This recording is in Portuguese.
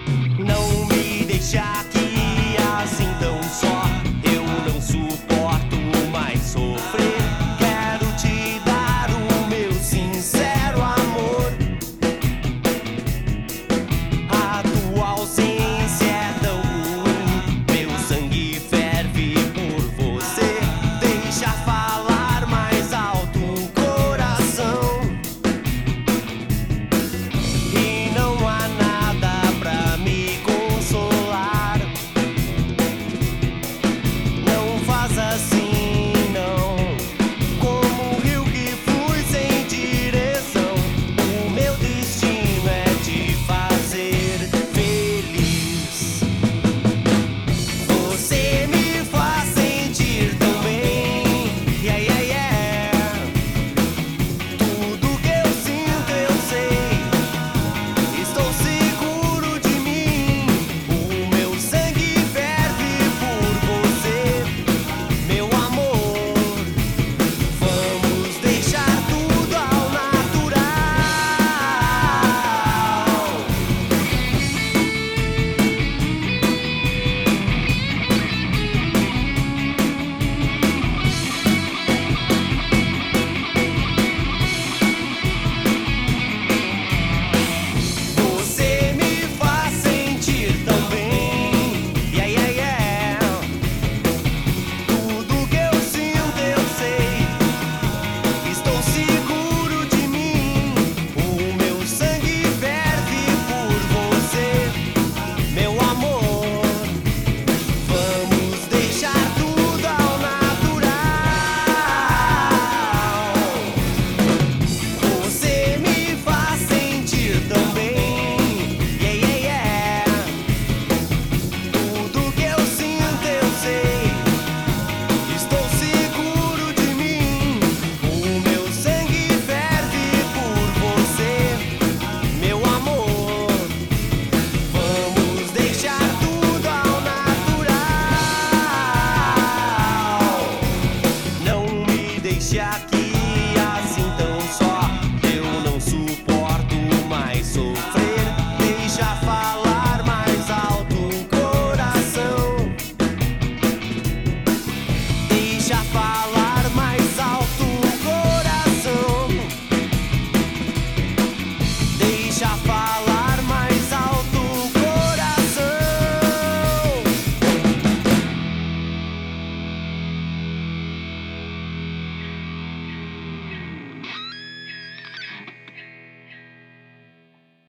Não me deixa aqui assim tão só. Eu não suporto mais sofrer. Quero te dar o meu sincero amor. A tua ausência é tão ruim. Meu sangue ferve por você. Deixa falar mais alto o coração. E não há nada pra me consolar. Não faz assim, não. Como o rio que flui sem direção. O meu destino é te fazer feliz. Você me faz sentir tão bem. Yeah, yeah, yeah. Tudo que eu sinto eu sei. Estou seguro de mim. O meu sangue ferve por você, meu amor. Vamos deixar tudo ao natural. Você me faz sentir tão bem. Yeah, yeah, yeah. Tudo que eu sinto eu sei. Estou seguro de mim. O meu sangue ferve por você, meu amor. Vamos deixar tudo ao natural. Você me faz sentir tão bem. Yeah, yeah, yeah. Tudo que eu sinto eu sei. Estou seguro de mim. O meu sangue ferve por você, meu amor. Vamos deixar tudo ao natural. Não me deixe aqui assim tão só. Eu não suporto mais sofrer. Deixa falar mais alto o coração. Deixa falar mais alto o coração. Deixa falar.